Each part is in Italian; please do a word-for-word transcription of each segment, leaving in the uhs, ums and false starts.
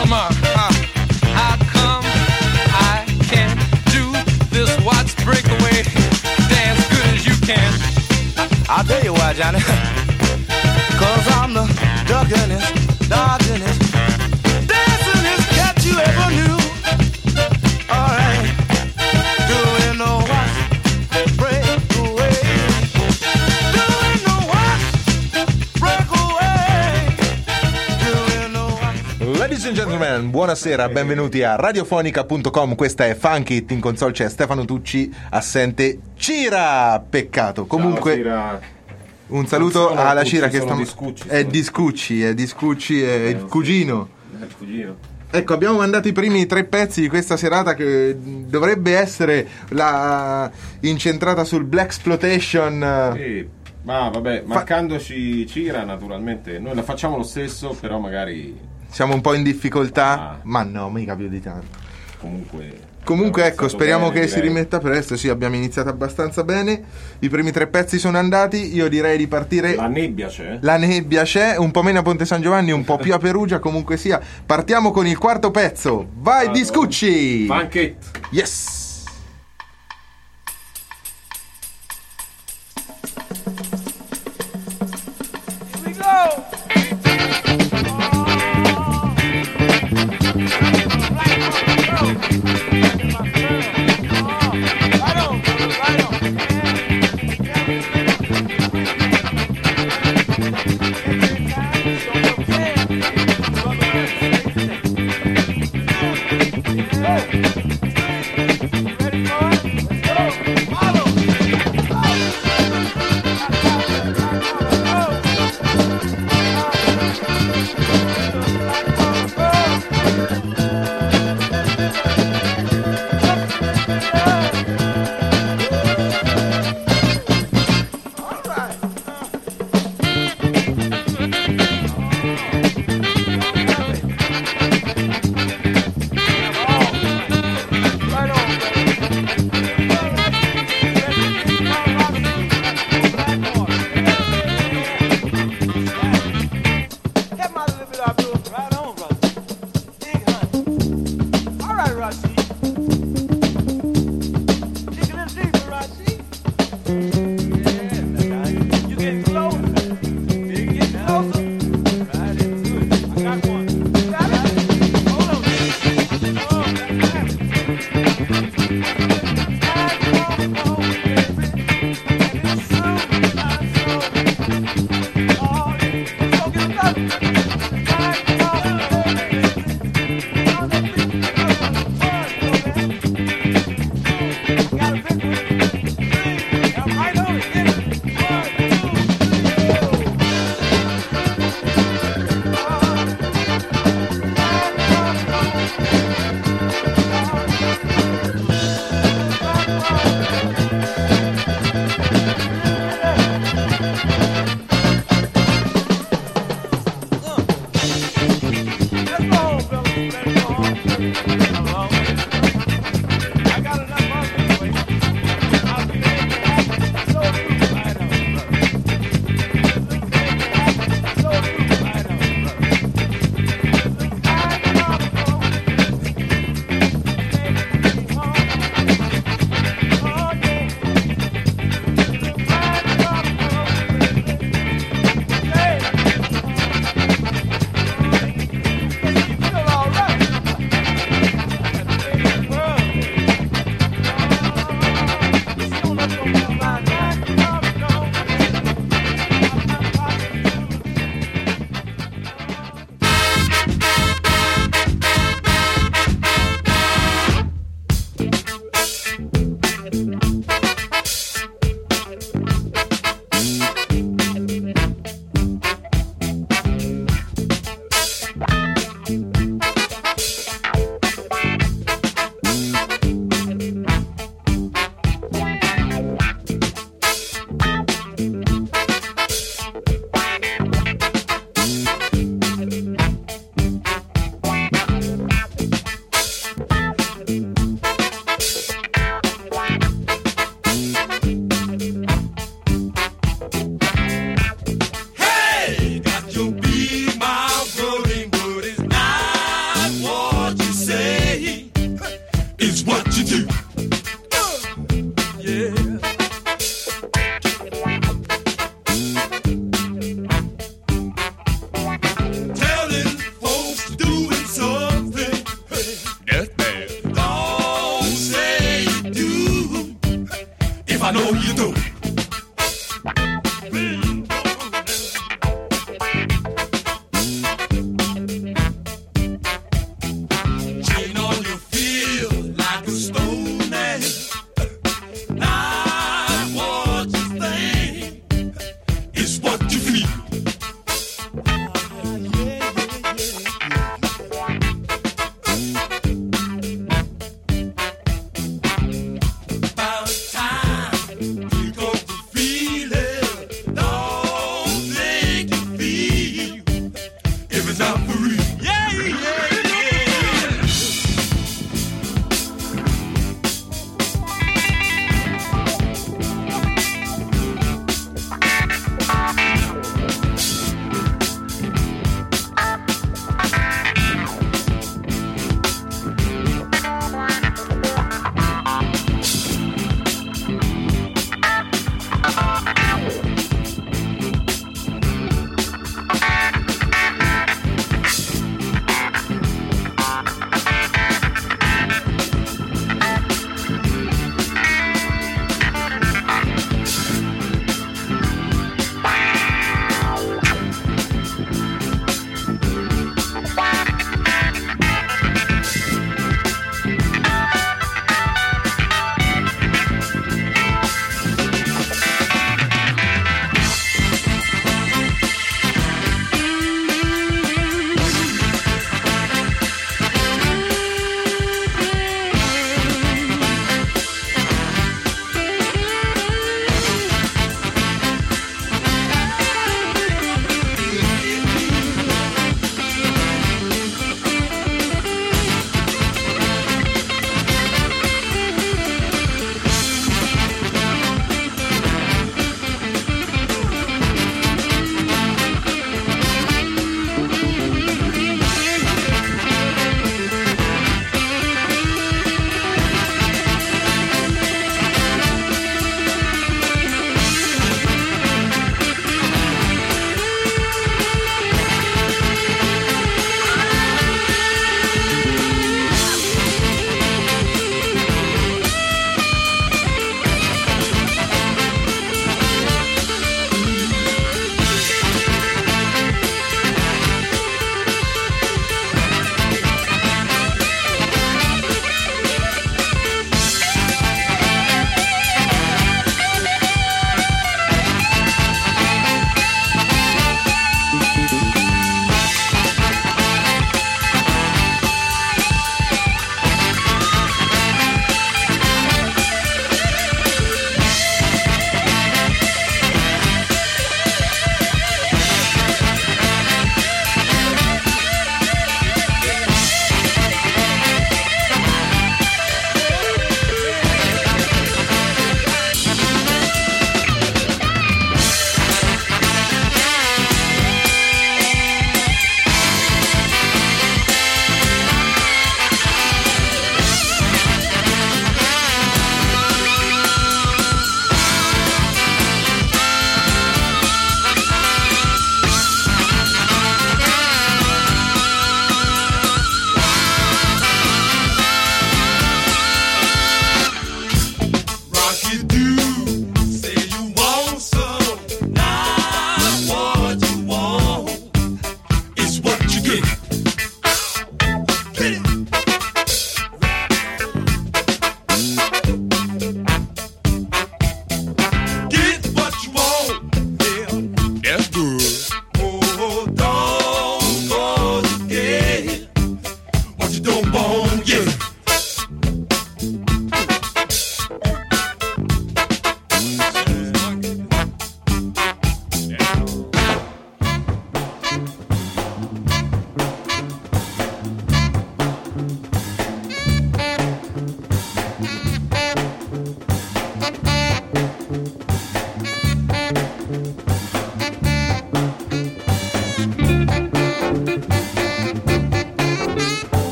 Elma, uh, how come I can't do this Watts breakaway dance good as you can? I'll tell you why, Johnny. Cause I'm the duckin'est, dodging'est, dancing'est cat you ever knew. Alright, doing the what? Break away. Doing the what? Break away. Doing the what? Ladies and gentlemen, buonasera, benvenuti a radiofonica punto com. Questa è Funky It, in console c'è Stefano Tucci, assente Cira. Peccato. Comunque Ciao, Cira. un saluto sono alla Tucci, Cira che sono sta di Scucci, è sono. di Scucci, è di Scucci, è il cugino. Il cugino. Ecco, abbiamo mandato i primi tre pezzi di questa serata che dovrebbe essere la incentrata sul Blaxploitation. Sì, ma vabbè, mancandoci Cira naturalmente, noi la facciamo lo stesso, però magari Siamo un po' in difficoltà, Ah. ma no, mica più di tanto. comunque... Comunque abbiamo ecco, iniziato speriamo bene, che si direi. rimetta presto. Sì, abbiamo iniziato abbastanza bene. I primi tre pezzi sono andati. Io direi di partire. La nebbia c'è? La nebbia c'è, un po' meno a Ponte San Giovanni, un po' più a Perugia. Comunque sia, partiamo con il quarto pezzo. Vai, Vado. Discucci! Funk It. Yes! Here we go. Right on, brother. Big honey.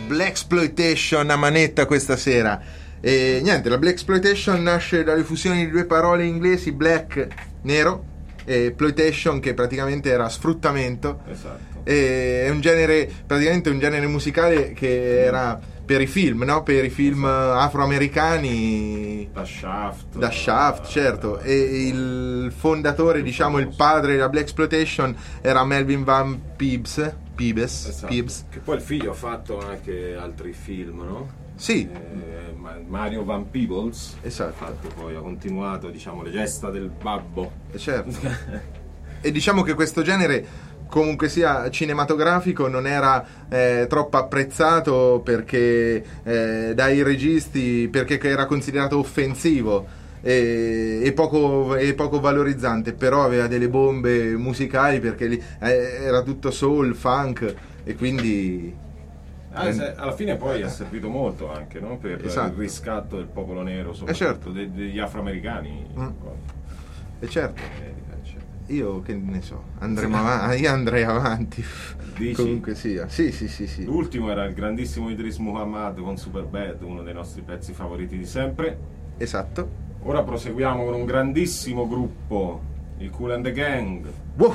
Blaxploitation a manetta questa sera. E niente, la Blaxploitation nasce dalle fusioni di due parole inglesi, black, nero, e ploitation, che praticamente era sfruttamento. Esatto. E è un genere, praticamente un genere musicale che era per i film, no? Per i film afroamericani. Da Shaft. Da Shaft, certo. E il fondatore, diciamo il padre della Blaxploitation era Melvin Van Peebles. Peebles, Esatto. Peebles. Che poi il figlio ha fatto anche altri film, no? Sì, Eh, Ma- Mario Van Peebles. esatto. Ha fatto, poi ha continuato, diciamo, le gesta del babbo. Eh, certo. E diciamo che questo genere, comunque sia cinematografico, non era eh, troppo apprezzato perché eh, dai registi, perché era considerato offensivo e, e, poco, e poco valorizzante, però aveva delle bombe musicali perché lì, eh, era tutto soul, funk, e quindi Ah, se- alla fine poi ha servito molto anche, no? Per Esatto. il riscatto del popolo nero, soprattutto certo. de- degli afroamericani. Mm. e certo, America, eccetera. io che ne so, andremo avanti, io andrei avanti. Dici? Comunque sia, sì sì sì sì. L'ultimo era il grandissimo Idris Muhammad con Superbad, uno dei nostri pezzi favoriti di sempre. Esatto. Ora proseguiamo con un grandissimo gruppo, i Kool and the Gang. Wow.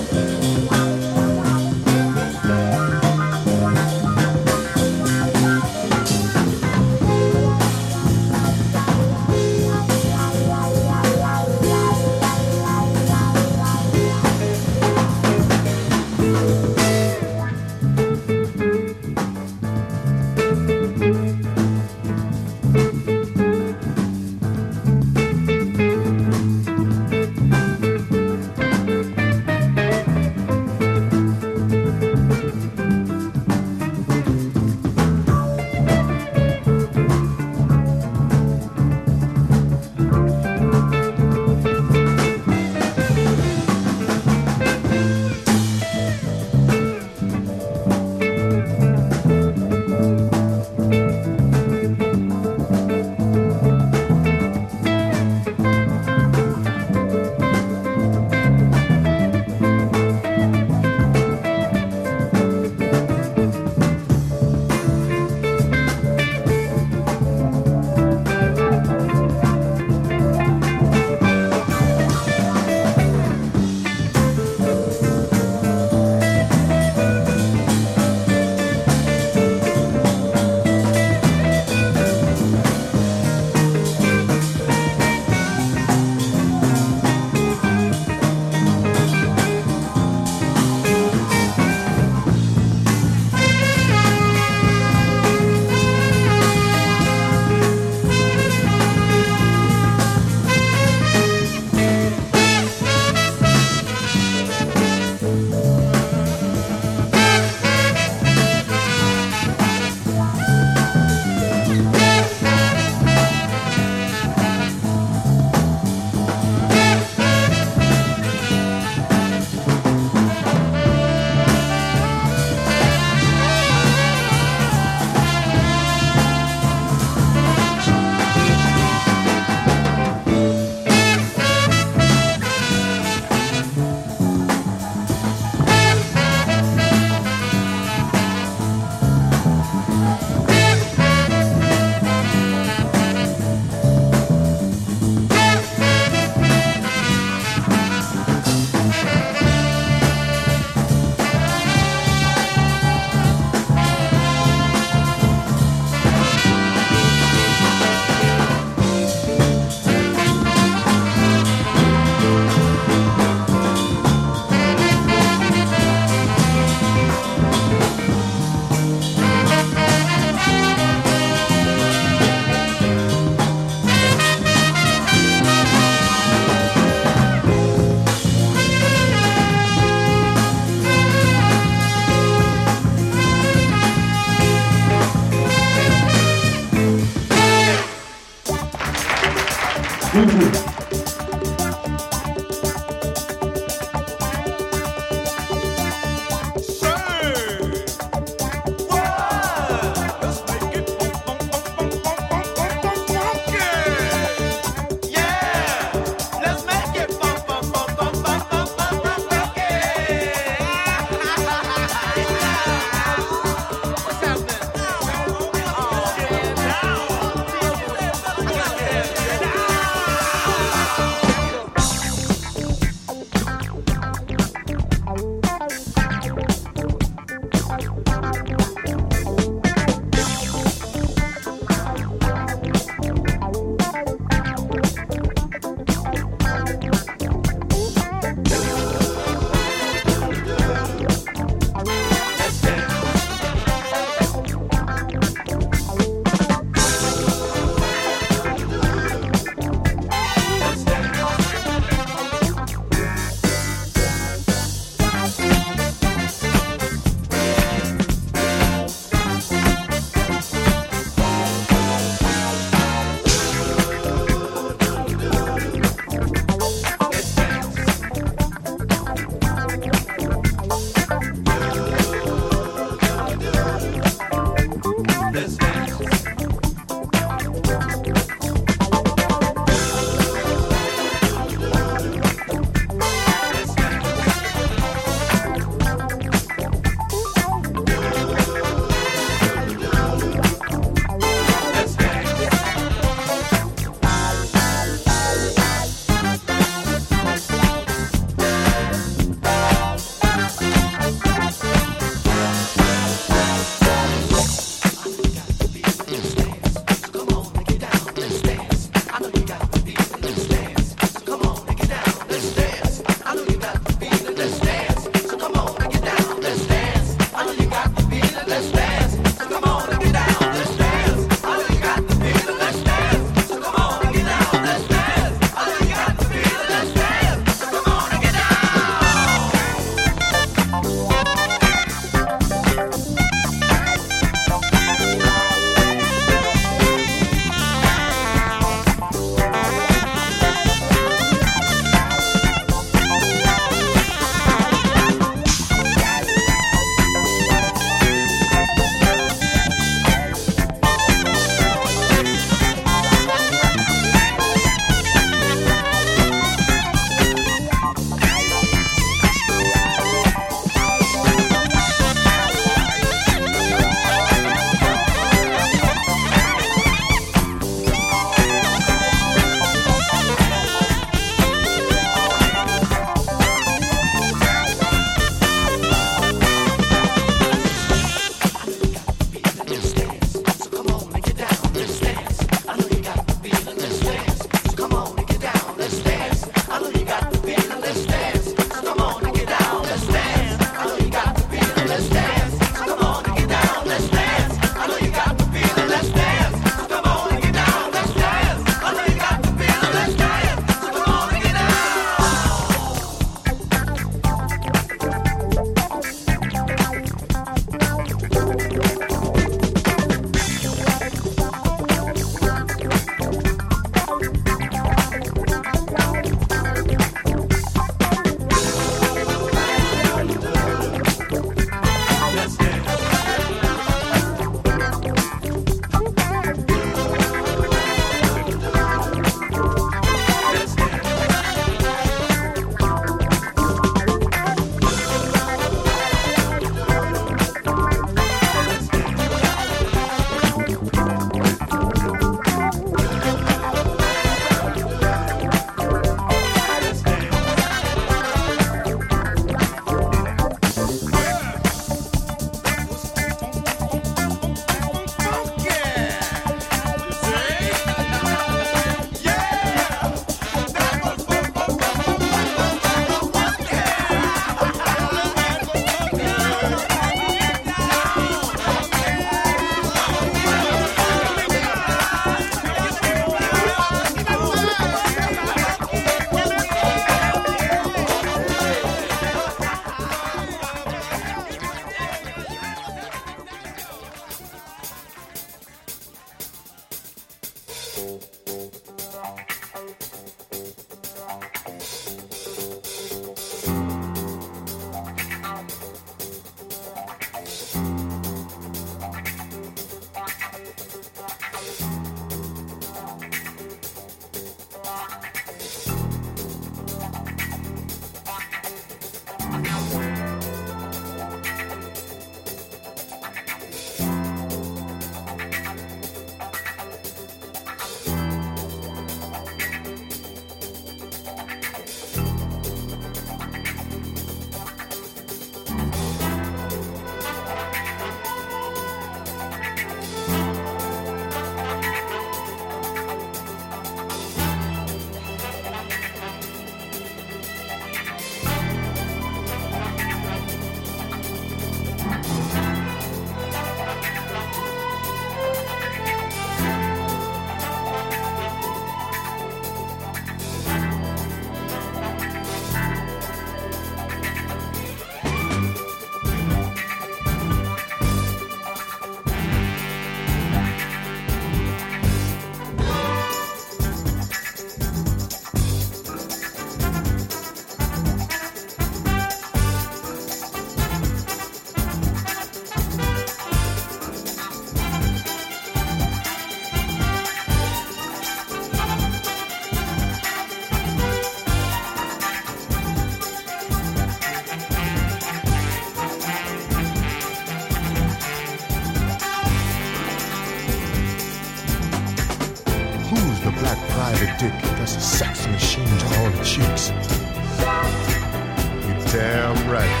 just a sex machine to all the chicks. You're damn right.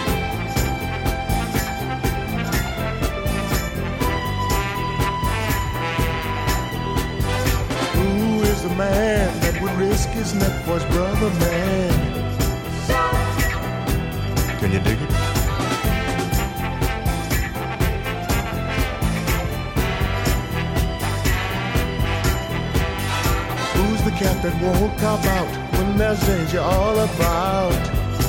Who is the man that would risk his neck for his brother, man? Can you dig it? Who's the cat that won't cop out when there's danger all about?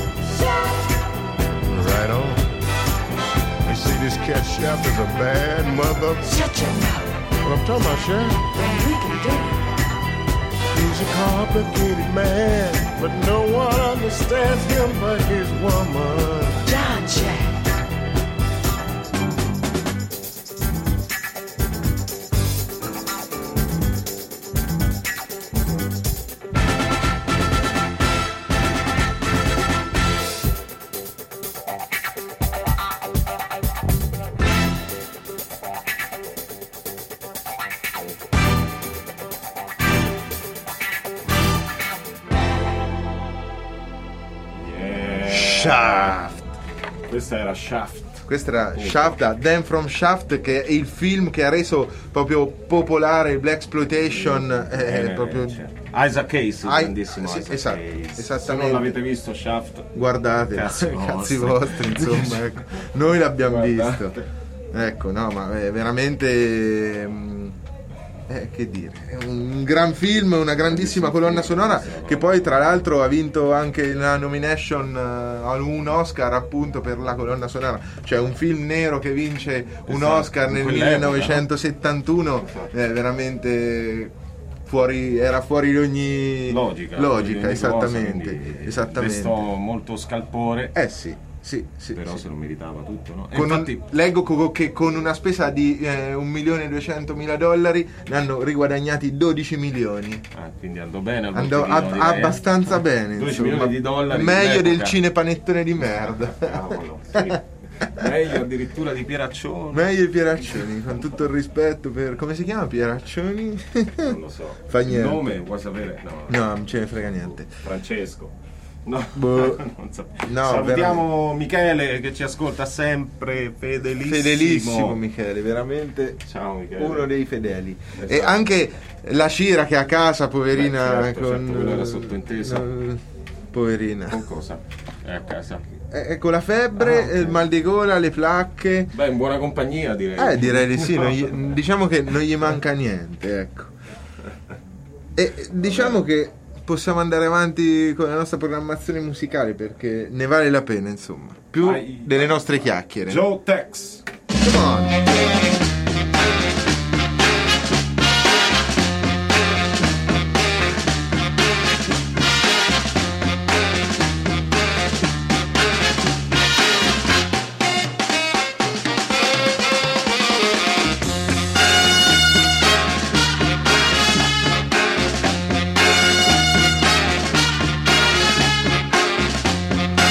Right on. You see, this cat Shaft is a bad mother. Shut your mouth. What I'm talking about, Shaft? Then we can do it. He's a complicated man, but no one understands him but his woman. John Shaft. Shaft. Questa era Shaft. Questa era Shaft da Dan from Shaft, che è il film che ha reso proprio popolare il blaxploitation. Eh, Eh, proprio... certo. Isaac Hayes, il Ah, grandissimo sì, Isaac esatto, Hayes. esattamente. Se non l'avete visto Shaft, Guardate, Cazzi cazzi, vostri. vostri, insomma, ecco. Noi l'abbiamo Guardate. visto. Ecco, no, ma è veramente mm, eh, che dire, è un gran film, una grandissima colonna sonora che poi tra l'altro ha vinto anche la nomination uh, a un Oscar appunto per la colonna sonora, cioè un film nero che vince un Esatto, Oscar in nel quell'epoca, millenovecentosettantuno, Esatto. è veramente fuori, era fuori di ogni logica, logica, di ogni esattamente, cosa, quindi esattamente. destò molto scalpore, Eh sì, sì, sì. però sì. se lo meritava tutto, no? E Con un- infatti leggo co- che con una spesa di eh, un milione e duecentomila dollari ne hanno riguadagnati dodici milioni. ah, quindi andò bene al Andò botteghino, ab- direi, eh. abbastanza bene, dodici insomma. milioni di dollari Meglio del dell'epoca. cinepanettone di merda. Cavolo, sì. Meglio addirittura di Pieraccioni. Meglio i Pieraccioni, con tutto il rispetto per... come si chiama Pieraccioni? Non lo so. Fa Il niente. nome vuoi sapere? No. No, non ce ne frega niente. Francesco. No, Boh. non so. No, Salutiamo Michele che ci ascolta sempre, fedelissimo. Fedelissimo Michele, veramente Ciao Michele. uno dei fedeli. Esatto. E anche la Cira che è a casa, poverina, Beh, certo, con... certo, quello era sottointeso. no, poverina. Con cosa? È a casa. Eh, con la febbre, Ah, ok. il mal di gola, le placche. Beh, in buona compagnia direi. Eh, direi di sì, non gli- diciamo che non gli manca niente, ecco. E diciamo che possiamo andare avanti con la nostra programmazione musicale perché ne vale la pena, insomma. Più Vai. delle nostre chiacchiere. Joe Tex. Come on.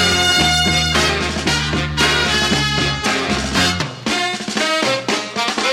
Thank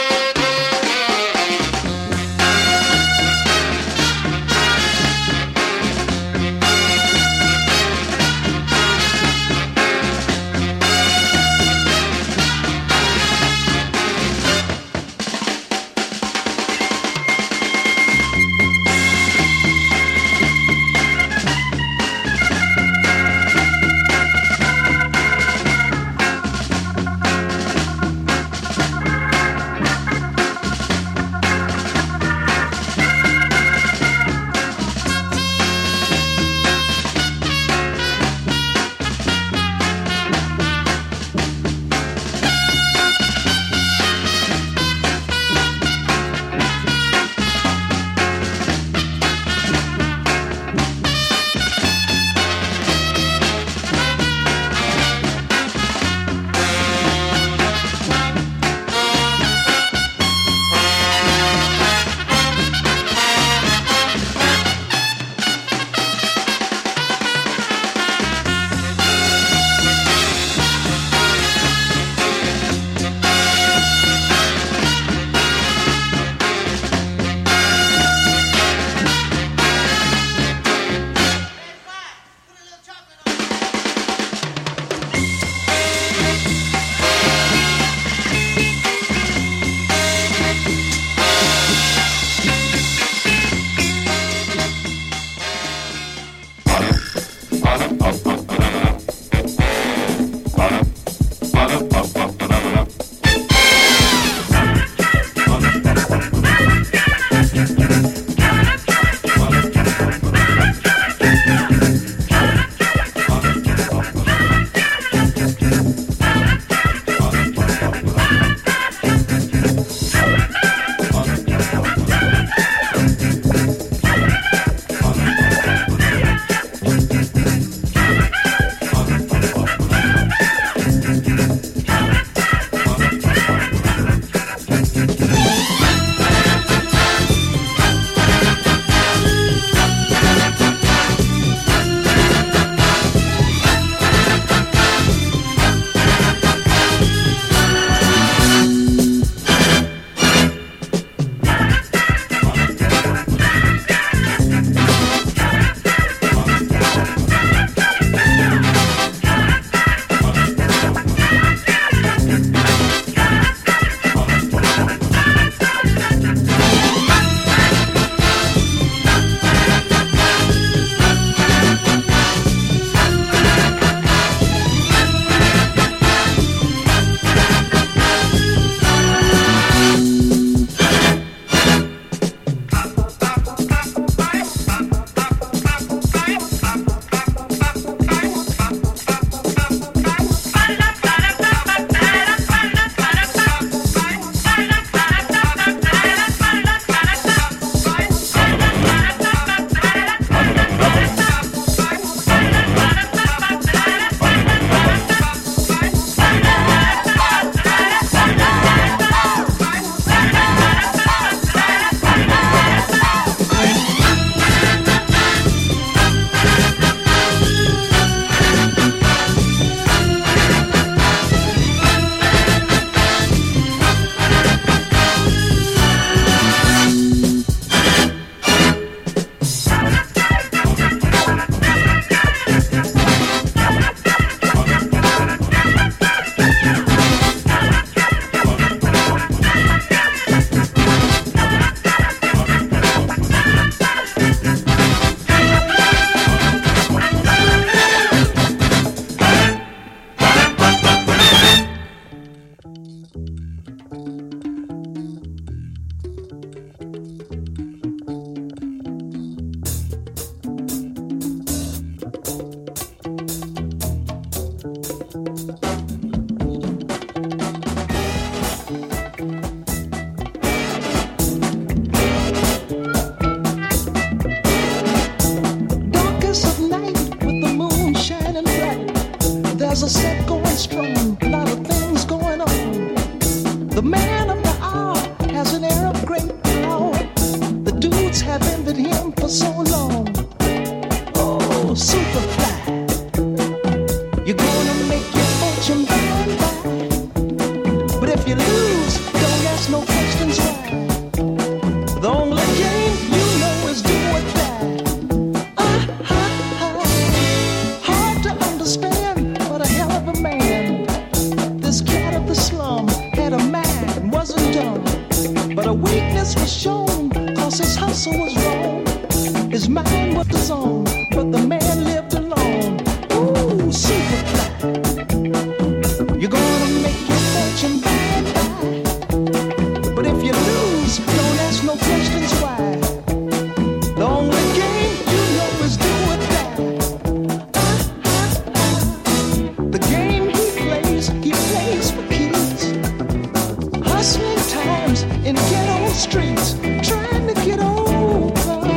Superfly. You're gonna make your fortune by and by. But if you lose, don't ask no questions why. The only game you know is do or die. Ah, ah, ah. Hard to understand, but a hell of a man. This cat of the slum had a mind, wasn't dumb. But a weakness was shown, cause his hustle was wrong. His mind was his own, but the man lived alone. Ooh, Superfly. You're gonna make your fortune by and by. But if you lose, don't ask no questions why. The only game you know is do or die. Ah, ah, ah. The game he plays, he plays for keys. Hustling times in ghetto streets, trying to get over.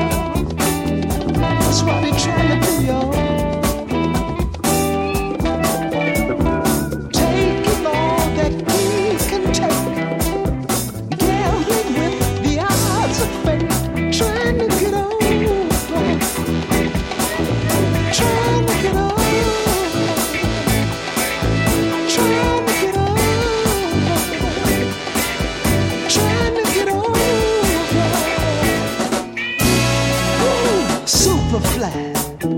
That's what he trying to do, y'all. Taking all that he can take, gambling with the odds of fate, trying to get over, trying to get over, trying to get over, trying to get over. Ooh, Superfly.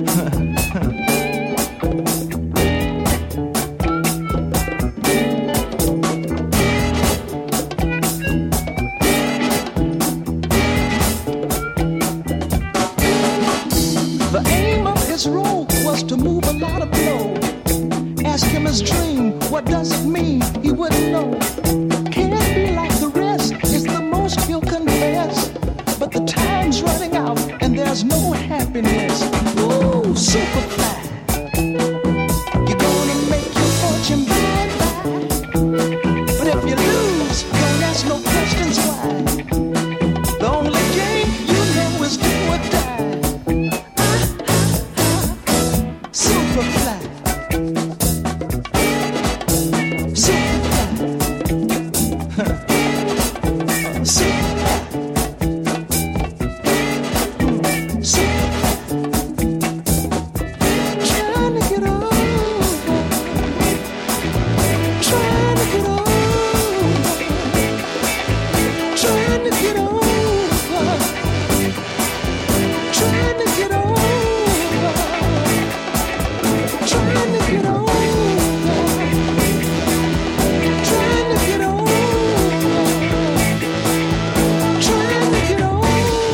The aim of his role was to move a lot of blow. Ask him his dream, what does it mean? He wouldn't know. Can't be like the rest, it's the most he'll confess. But the time's running out and there's no happiness. Ooh, Superfly. You're gonna make your fortune by and by. But if you lose, don't ask no questions why. The only game you know is do or die. Superfly. Superfly. Superfly. Superfly. Trying to get over. Trying to get over. Trying to get over. Trying to get over. Trying to get over, trying to get over, trying to get over, trying to get over,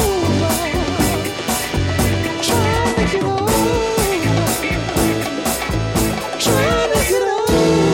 trying to get over.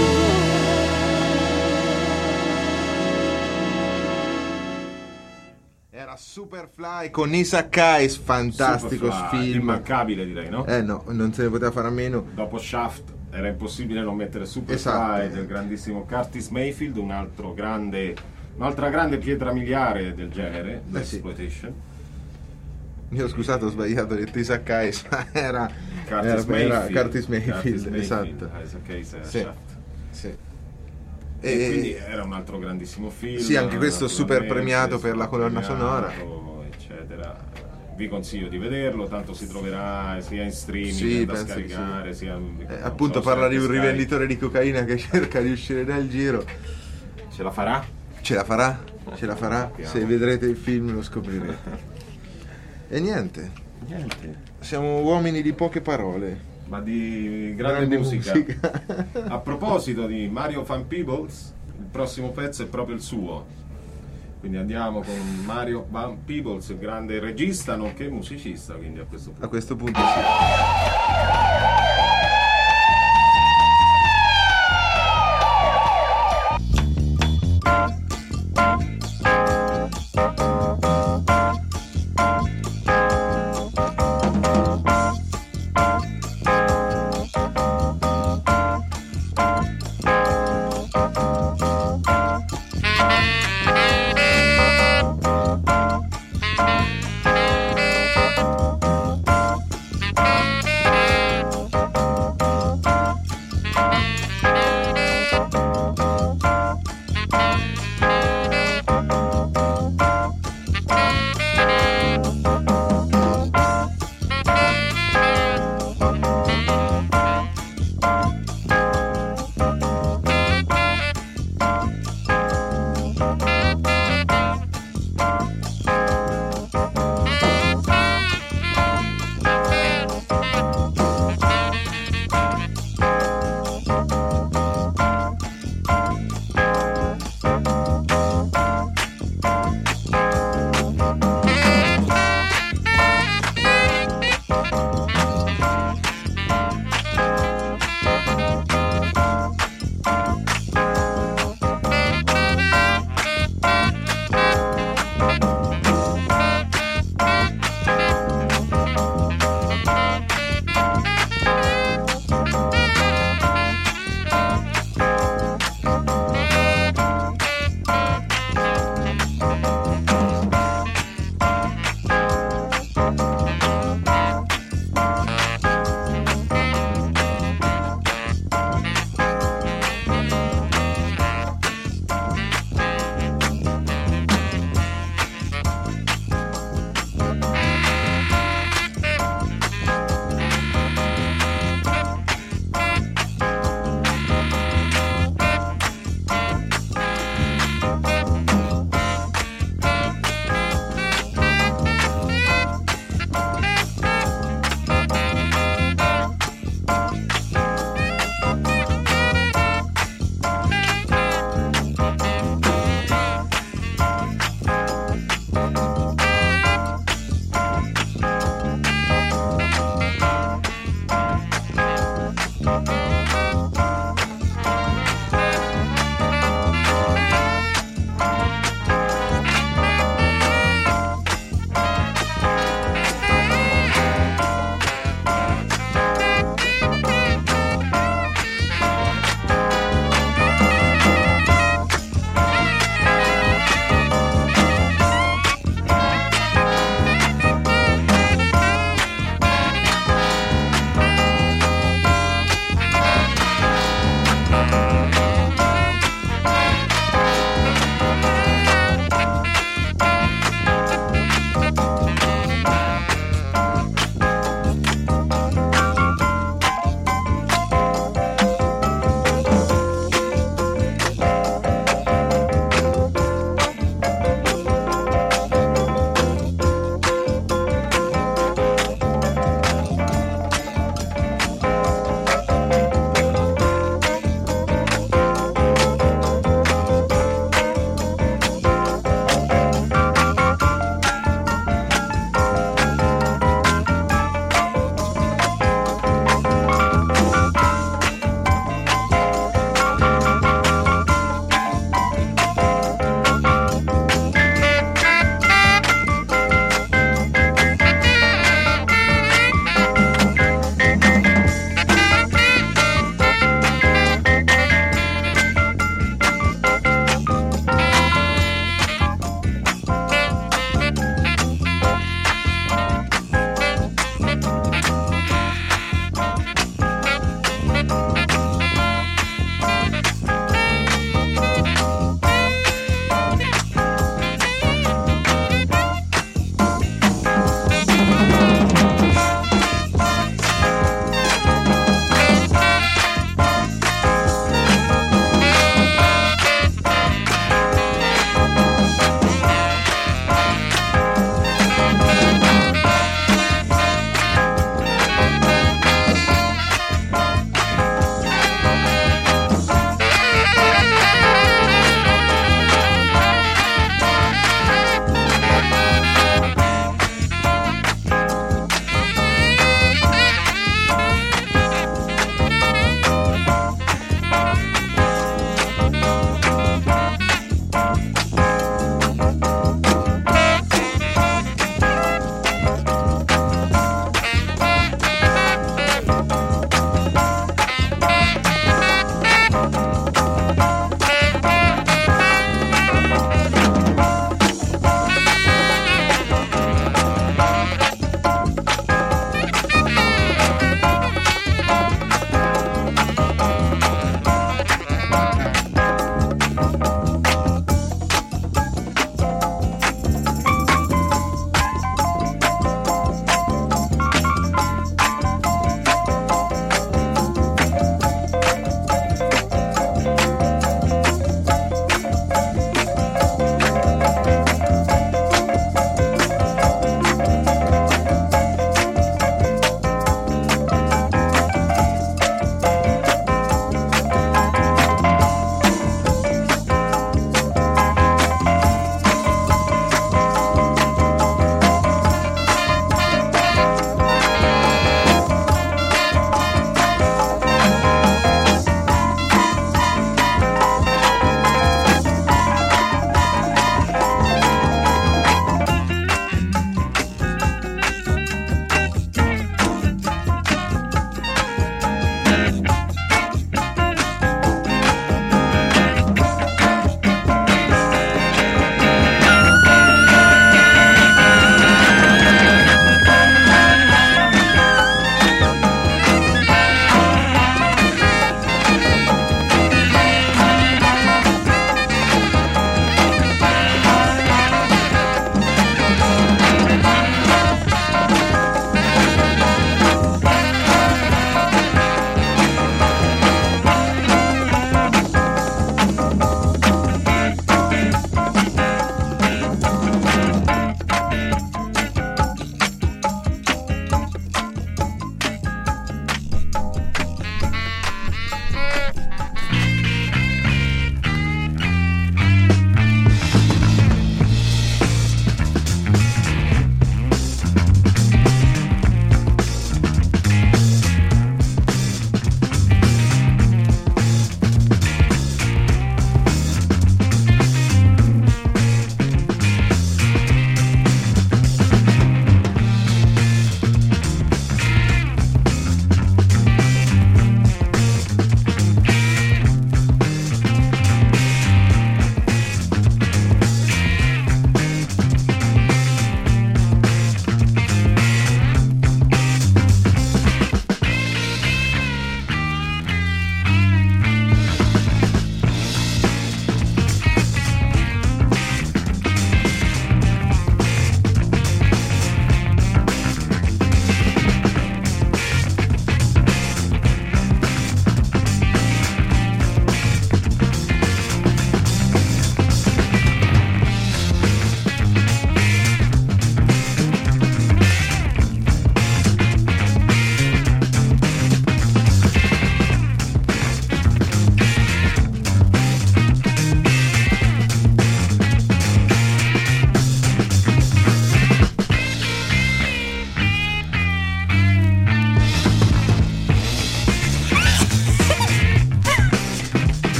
Era Superfly con Isaac Hayes, fantastico Superfly, film. immancabile, direi, no? Eh no, non se ne poteva fare a meno. Dopo Shaft era impossibile non mettere Superfly Esatto. del grandissimo Curtis Mayfield, un altro grande, un'altra grande pietra miliare del genere, Eh sì. l'exploitation. Io scusate, ho sbagliato, ho detto Isaac Hayes, ma era Curtis era, era Mayfield. Curtis Mayfield, Curtis esatto. Isaac Hayes era Sì. Shaft. Sì. E, E- quindi era un altro grandissimo film. Sì, anche questo super naturalmente, premiato per la super colonna premiato, sonora. eccetera. Vi consiglio di vederlo, tanto si troverà sia in streaming Sì, da penso di scaricare, sia Eh, non appunto so se parla di anche un Sky rivenditore di cocaina che cerca di uscire dal giro. ce la farà? Ce la farà? Ce la farà? Se vedrete il film lo scoprirete. E niente, Niente. siamo uomini di poche parole. Ma di grande, Grande musica. musica. A proposito di Mario Van Peebles, il prossimo pezzo è proprio il suo. Quindi andiamo con Mario Van Peebles, grande regista nonché musicista, quindi a questo punto. A questo punto sì. Thank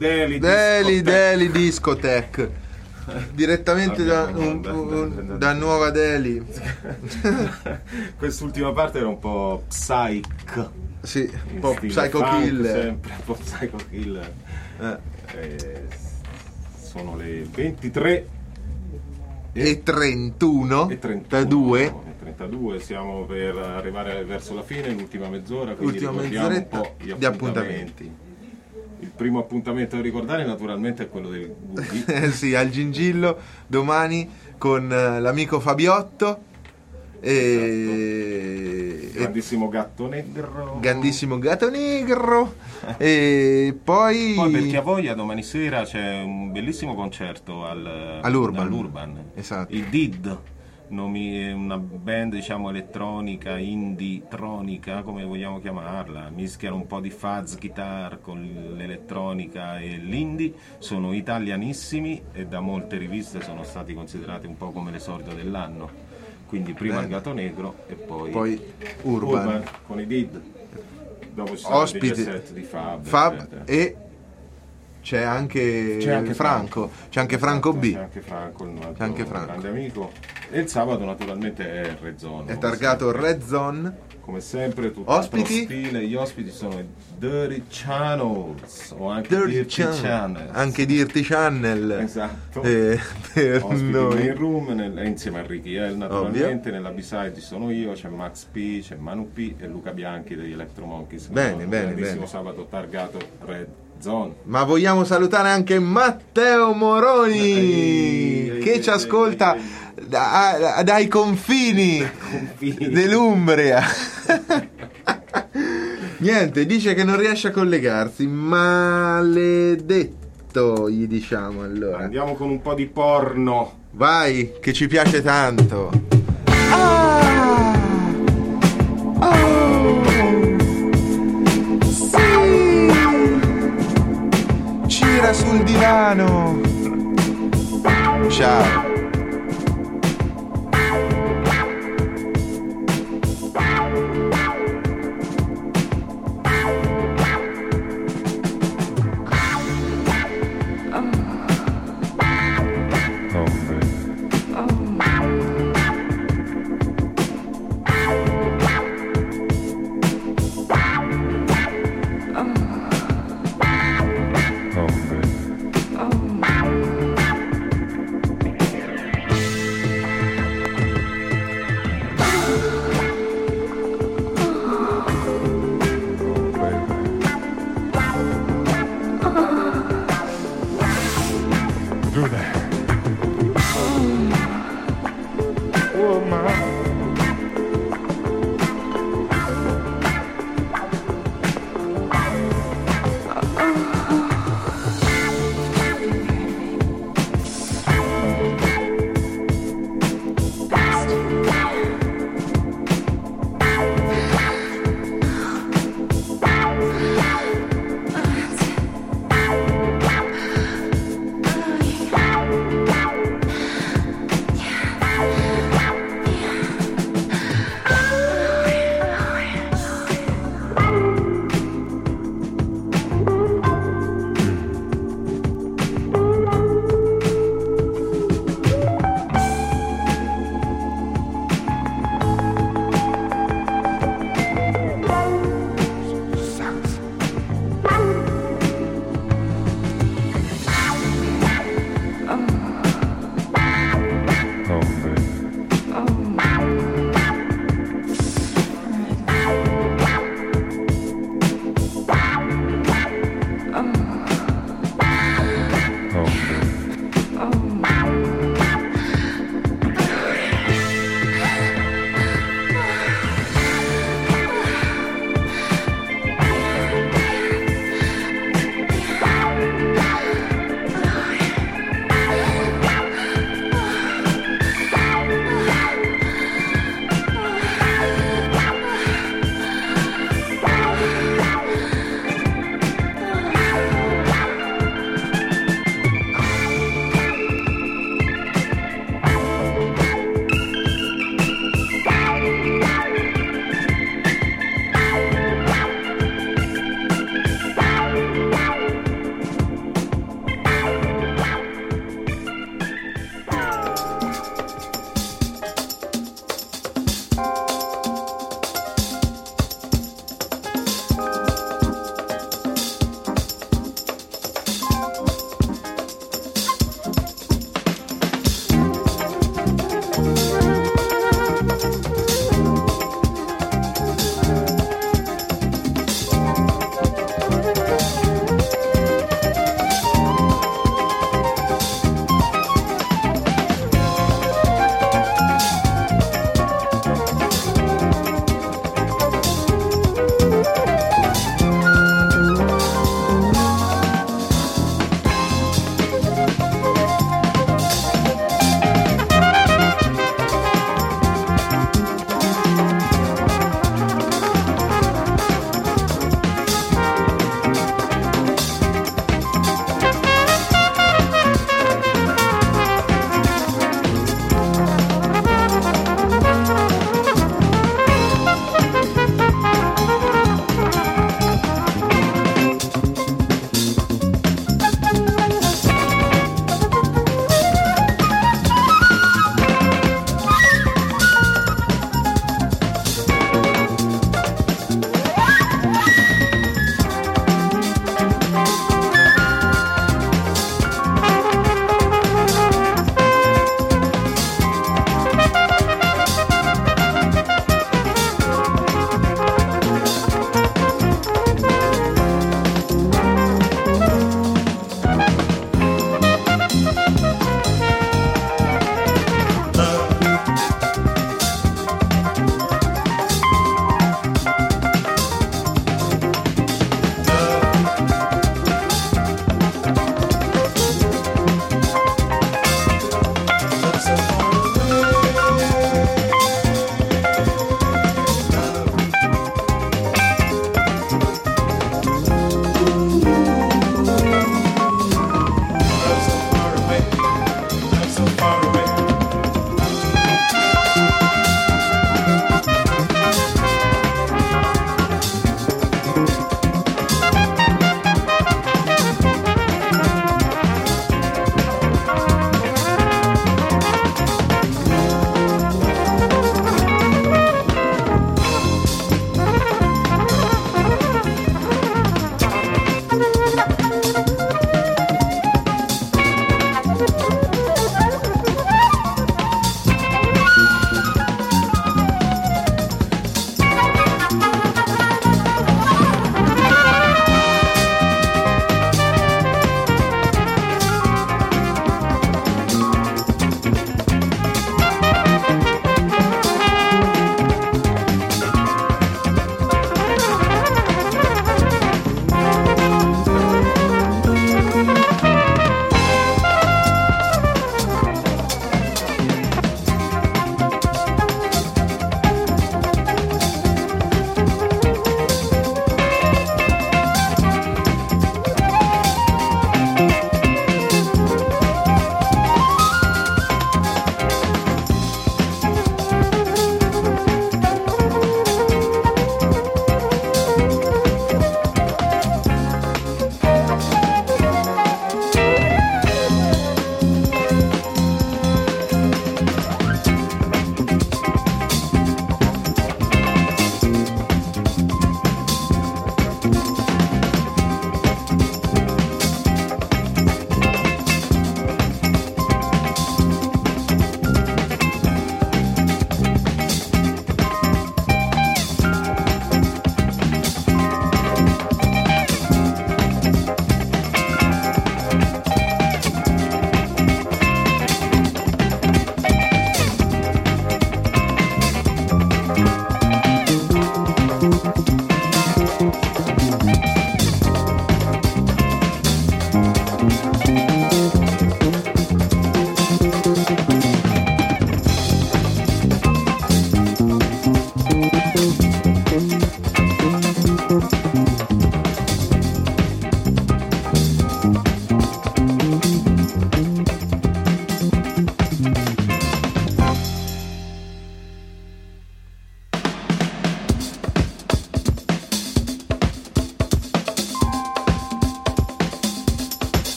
Deli, Deli, discoteca. Deli Discotheque. Direttamente da, Abbiamo un- da- un- da- da- da Nuova Delhi. Quest'ultima parte era un po' psych. Sì, un in po' stile Psycho funk, Killer. Sempre un po' Psycho Killer. Eh. Eh, sono le ventitré E trentuno e trentuno, da due. e trentadue, siamo per arrivare verso la fine, l'ultima mezz'ora, quindi Ultima ricordiamo un mezz'oretta po' gli di appuntamenti. Il primo appuntamento da ricordare naturalmente è quello del Gughi. Eh sì, al Gingillo domani con eh, l'amico Fabiotto e, e Grandissimo gatto negro. grandissimo gatto negro e poi, Poi per chi ha voglia domani sera c'è un bellissimo concerto al, All'Urban. all'Urban. Esatto. I D I D, nomi- è una band diciamo elettronica, indie, tronica, come vogliamo chiamarla, mischiano un po' di fuzz guitar con l'elettronica e l'indie, sono italianissimi e da molte riviste sono stati considerati un po' come l'esordio dell'anno. Quindi prima Bene. il gatto negro e poi, poi Urban, con i D I D. Dopo ci sono ospiti il diciassette di Fab, Fab eccetera. e c'è anche, C'è anche Franco, Franco. c'è anche Franco B, C'è anche Franco, il nostro C'è anche Franco. grande amico. E il sabato naturalmente è Red Zone. è come targato sempre. Red Zone. Come sempre, tutto Ospiti? stile. Gli ospiti sono i Dirty Channels o anche Dirty Dirty, Channel. Channels. Anche Dirty Channel. Esatto. Eh, per Ospiti noi. main room nel- insieme a Ricky L naturalmente. Nella B-side ci sono io, c'è Max P, c'è Manu P e Luca Bianchi degli Electro Monkeys. Bene, Un bene, grandissimo bene. sabato targato Red Zone. Ma vogliamo salutare anche Matteo Moroni Ehi, ehi, che ehi, ci ascolta ehi, da- dai confini dell'Umbria. Niente, dice che non riesce a collegarsi. Maledetto, gli diciamo allora. Andiamo con un po' di porno. Vai, che ci piace tanto. Ah! Oh! Sì! Gira sul divano. Ciao.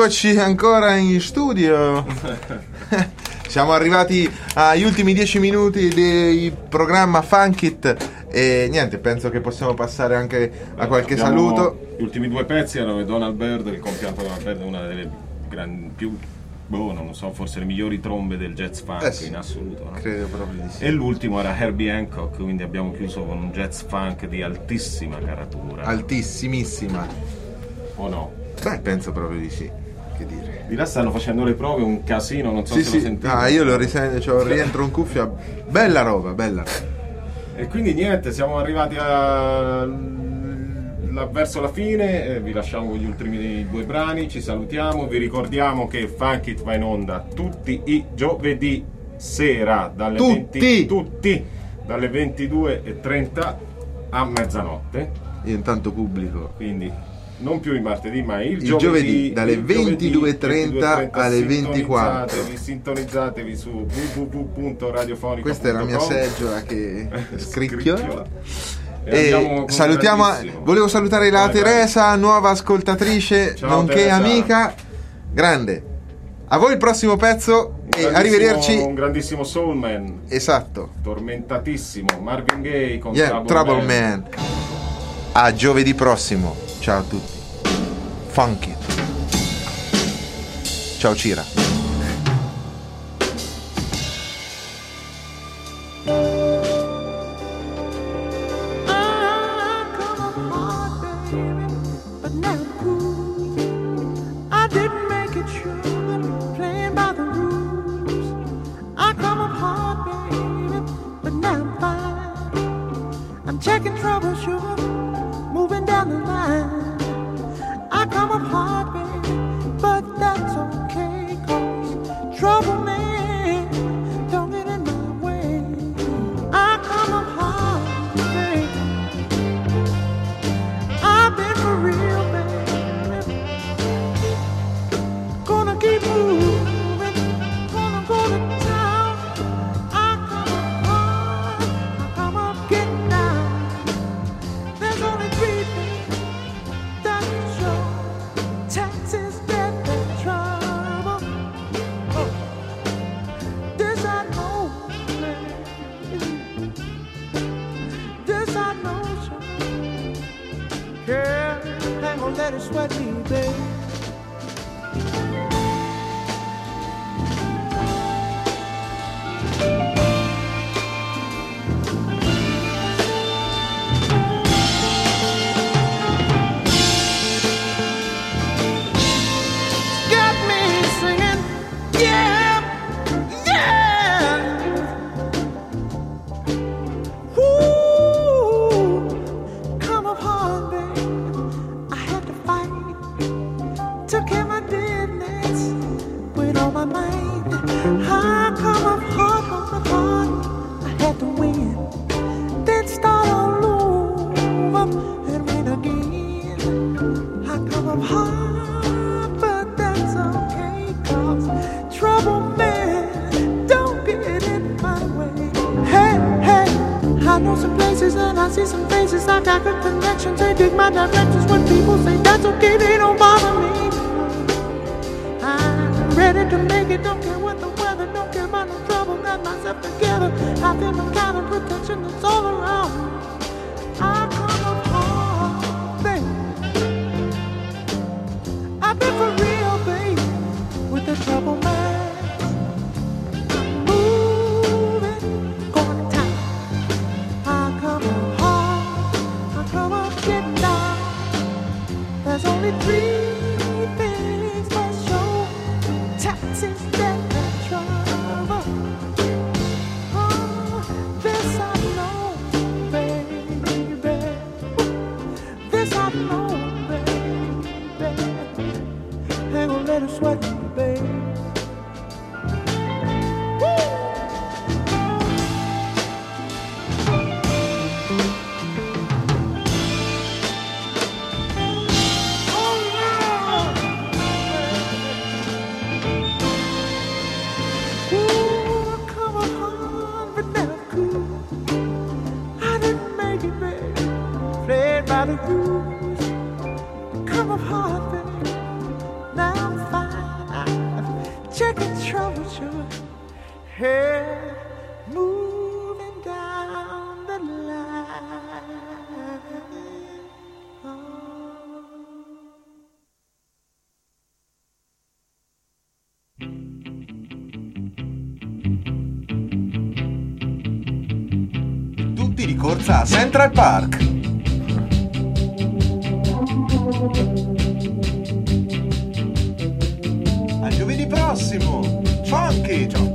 Eccoci ancora in studio. Siamo arrivati agli ultimi dieci minuti del programma Funk It e niente, penso che possiamo passare anche a qualche Abbiamo saluto. Gli ultimi due pezzi erano Donald Byrd, il compianto Donald Byrd, una delle gran, più, boh, non lo so, forse le migliori trombe del jazz funk Eh sì, in assoluto, no? Credo proprio di sì. E l'ultimo era Herbie Hancock, quindi abbiamo chiuso con un jazz funk di altissima caratura. Altissimissima. O no? Beh, penso proprio di sì. Che dire. Di là stanno facendo le prove, un casino, non so Sì, se sì. lo sentite. Ah, io lo risento, c'ho il rientro in cuffia. Bella roba, bella. E quindi niente, siamo arrivati a... la- verso la fine, eh, vi lasciamo con gli ultimi due brani, ci salutiamo, vi ricordiamo che Funk It va in onda tutti i giovedì sera dalle Tutti! venti tutti dalle ventidue e trenta a mezzanotte, Io intanto pubblico. quindi non più il martedì ma il, Il giovedì, dalle il giovedì, ventidue e trenta ventidue e trenta, alle ventiquattro. sintonizzatevi, sintonizzatevi su w w w punto radiofonico punto com. Questa è la mia seggiola che scricchiola. Scricchiola. E andiamo E con salutiamo, grandissimo. volevo salutare la Vai, vai. Teresa, nuova ascoltatrice, Ciao, nonché Teresa. amica. Grande. A voi il prossimo pezzo Un e grandissimo- arrivederci. Un grandissimo soul man, Esatto. tormentatissimo, Marvin Gaye con Yeah, Trouble, Trouble Man. Man. A giovedì prossimo. Ciao a tutti. Funky. Ciao Cira. I didn't make it sure, playing by the rules. I come up hard, baby, but now I'm fine. I'm checking trouble, sure, moving down the line. I come up hard, baby, but that's okay, 'cause trouble, man, don't get in my way. I come up hard, baby. I've been for real, baby. Gonna keep moving, gonna go to town. I come up hard, I come up getting down. There's only three things that show: taxes, death, and trouble. Oh, this I know, baby. This I know, sure. Girl, ain't gonna let it sweat me, baby. Got me singing, yeah, yeah. Ooh, come up hard, baby. I had to fight, took care of my business with all my might. I come up hard, hard, hard. I had to win, then start all over and win again. I come up hard, but that's okay, 'cause trouble, man, don't get in my way. Hey, hey, I know some places and I see some faces. I got good connections, they dig my directions. When people say that's okay, they don't bother me. I'm ready to make it, don't care what the weather, don't care about no trouble. Got myself together, I feel the kind of protection that's all around me. I come up hard, baby. I've been for real, baby, with the trouble, man. I'm moving, going to town. I come up hard, I come up getting down. There's only three things for sure: taxes, death, and trouble. Oh, this I know, baby. This I know, baby. Ain't gonna let it sweat me, baby. Ooh, come on hard, but never cool. I didn't make it, baby. Played by the rules. Come up hard, baby. Now I'm fine. temperature, hair moving down the line. Oh. Tutti di corsa a Central Park. A giovedì prossimo. Funky John.